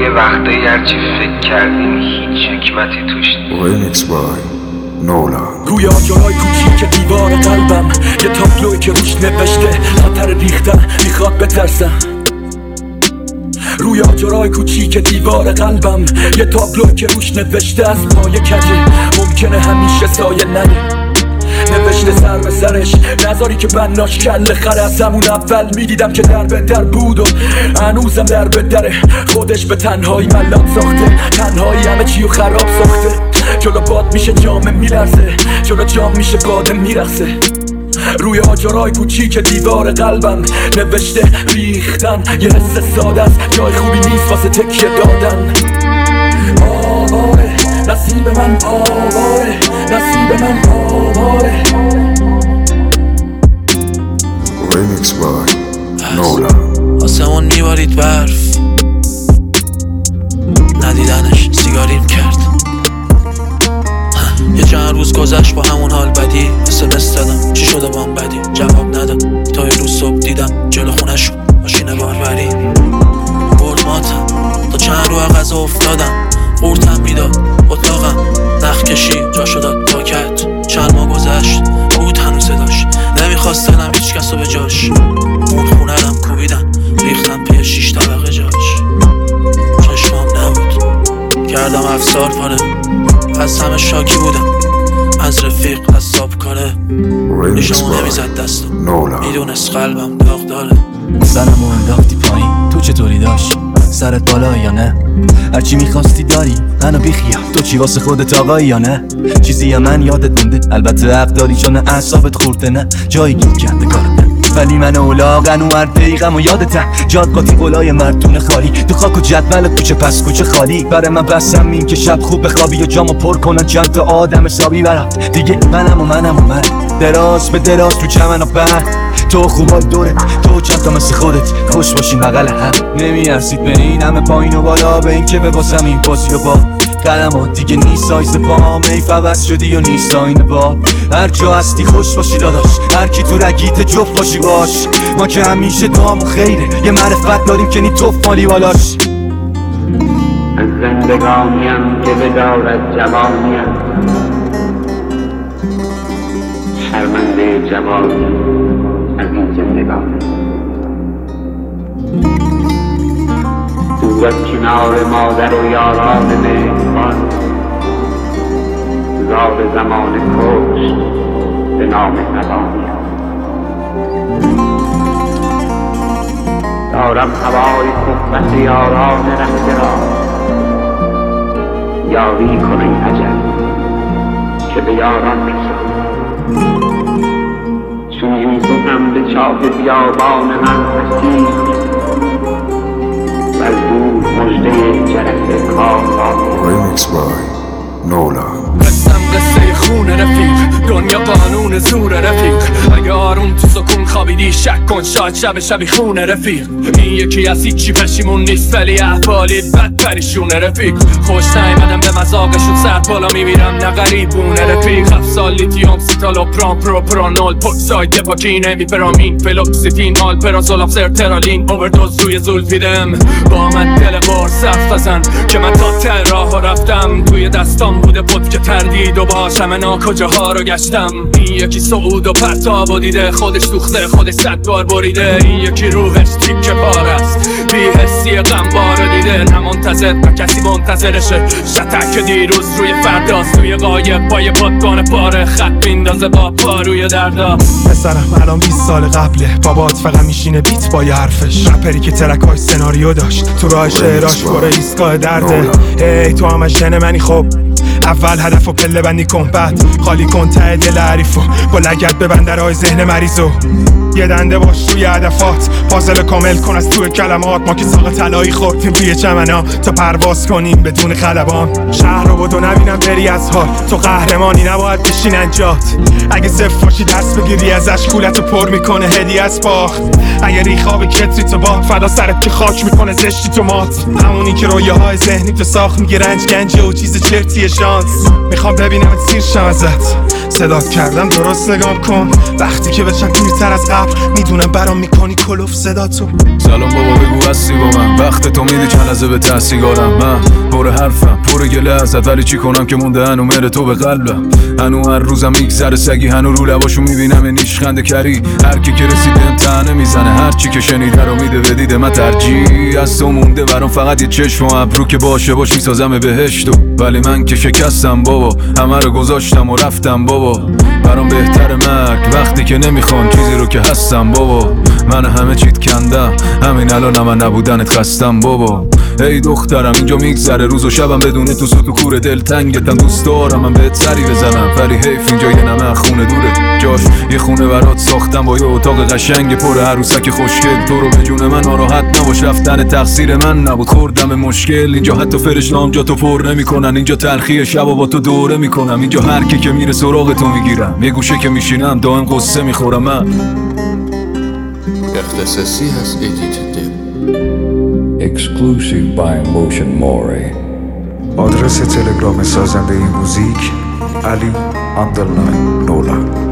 یه وقتایی هرچی فکر کردیم هیچ حکمتی توش نیست. Remix by نولان. گویا جای کوچیک دیوار قلبم یه تابلوی که روش نوشته خطر ریختن میخواد بترسم. روی آجرای کوچیک دیوار قلبم یه تابلوی که روش نوشته از پای کجه ممکنه همیشه سایه نده. نوشته سر به سرش نذاری که بناش کل خره. از همون اول میدیدم که در به در بود و هنوزم در به دره. خودش به تنهایی ملات ساخته، تنهایی همه چیو خراب ساخته. جلو باد میشه جام میلرزه، جلو جام میشه باد میرخصه. روی آجرای کوچیک دیوار قلبم نوشته ریختن یه حس ساده است، جای خوبی نیست واسه تکیه دادن. آواره نصیب من، آواره نصیب من، آواره. Remix by نولان. آسمون میبارید برف، ندیدنش سیگاریم کرد. یه چند روز گذشت با همون حال بدی. SMS دادم چی شده بام بدی، جواب نداد. تا یه روز صبح دیدم جلو خونه شد ماشین باربری. برد ماتم تا چند رو غذا افتادم. قورتم میداد اتاقم، نخ کشی جاشو داد پاکت. چند ماه گذشت بود هنوز صداش، نمیخواست دلم هیچ کسو به جاش. اون خونه رم کوبیدم ریختم پی 6 طبقه جاش. چشمام نبود کردم افسار پاره، از همه شاکی بودم، از رفیق از صاحب کاره. ایشمو نمیزد دستم، میدونست قلبم داغ داره. سرمو انداختی پایین، تو چطوری داشت؟ سرت بالا یا نه؟ هرچی میخواستی داری، منو بیخیال. تو چی واسه خودت آقایی یا نه؟ چیزی من یادت مونده، البته حق داری چون اعصابت خورده. نه جایی گیر کرده کارت، ولی من اولاغن و هر دقیقم و یادتم. جاد قاطی قلای مرتون خالی، تو خاک و جدول کوچه پس کوچه خالی. برای من بسم این که شب خوب بخوابی و جامو پر کنن چند تا آدم حسابی برات. دیگه منم و من دراز به دراز تو چمن و بر. تو خوبای دوره، تو چند تا مثل خودت خوش باشین بغل هم. نمیارسید به این همه پایین و بالا، به این که بباسم این بازی و با قدمات دیگه نیست سایز پام. ایف عوض شدی و نیست آینه با. هر جا هستی خوش باشی داداش، هر کی تو رگیت جفت باشی باش. ما که همیشه دعامون خیره، یه معرفت داریم که نی توف مالی بالاش. از زندگانیم که بدارد جوانیم، شرمنده جوانیم از این زندگانی. دور از کنار مادر و یاران مهربان، زاد زمان کشت به نام نوانیم. دارم هوای صحبت یاران رفته را، یاری کن ای اجل که به یاران رسد. چون یوسفم به چاه بیابان من رسید، و از دور مژده جرس کار Remix by نولان. قصه خون رفیق، دنیا قانون زور رفیق. اگه آروم تو سکون خوابیدی شک کن، شاید شبی خون رفیق. این یکی از هیچی پشیمون نیست، ولی احوالی بد پریشون رفیق. خوش نیمدم به مذاقشون، سر بالا میمیرم نه غریبونه رفیق. 7 سال لیتیوم سیتالو پرانول پوکساید دپاکینه میپرامین فلوکسیتین آلپرازول افسرترالین اووردوز روی زولفیدم. با من دل بار صرف بزن که من تا ته راه رفتم. توی دستام بوده پد که تردید و باشم من کجاها رو گشتم. این یکی صعود و پرتاب و دیده، خودش دوخته خودش 100 بار بریده. این یکی روحش تیکه بار است، بی حسی غمبار دیده. نه منتظر و کسی منتظرشه، شتک دیروز روی فرداست. توی قایب با یه پادگان پاره، خط میندازه با پا روی دردا. پسرم الان 20 سال قبله، بابات فقط میشینه بیت با یه حرفش. رپری که ترکای سناریو داشت، تو راه شعراش پر ایستگاه درده. ای تو همش شن منی، خب اول هدفو پله بندی کن، بعد خالی کن ته دل حریفو. با لگد ببند درهای ذهن مریضو، یه دنده باش توی هدفات. پازل کامل کن از توی کلمات. ما که ساق طلایی خوردیم توی چمنا تا پرواز کنیم بدون خلبان. شهر رو بدو نبینم بری از حال، تو قهرمانی نباید بشین انجات. اگه صفر باشی دست بگیری ازش، کولتو پر میکنه هدیه از باخت. اگه ریخاب کتری تو باد، فدا سرت که خاک میکنه زشتی تو مات. همونی که رویاهای ذهنی تو ساخت، میگه رنج گنجه و چیز چرتیه شانس. میخوام ببینم سیر شم ازت، صدات کردم درست نگام کن وقتی که بشم پیرتر از قبل میدونم برام میکنی کلوف صداتو. سلام بابا بگو هستی با من وقت تو میدی چند لحظه به تحصیگارم من پر حرفم پر گله ازت ولی چی کنم که مونده هنو مهر تو به قلبم هنو هر روزم میگذره سگی هنو رو لباشو میبینم نیشخنده کری هر کی که رسیده امتحانه میزنه هر چی که شنیده رو میده به دیده من ترجیح از تو مونده برام فقط یه چشم و ابرو که باشه باش میسازم بهشتو ولی من که شکستم بابا همه رو گذاشتم و رفتم بابا برام بهتر مرگ وقتی که نمیخوان چیزی رو که هستم بابا من همه چیت کندم همین الان من نبودنت خستم بابا ای دخترم اینجا میگذره روز و شبم بدون تو سوت و کور دلتنگتم دوست دارم من بهت سری بزنم ولی حیف اینجا یه نمه خونه دوره جاش یه خونه برات ساختم با یه اتاق قشنگ پر عروسک خوشگل تو رو به جون من ناراحت نباش رفتن تقصیر من نبود خوردم مشکل اینجا حتی فرشته‌ام جا تو پر نمیکنن اینجا تلخی شبا با تو دوره میکنم اینجا هر کی که میره سراغ تو میگیرم یه گوشه که میشینم دائم قصه میخورم من اختصاصی هست ادیت Exclusive by Motion Mori. آدرس تلگرام سازنده این موزیک علی _ نولا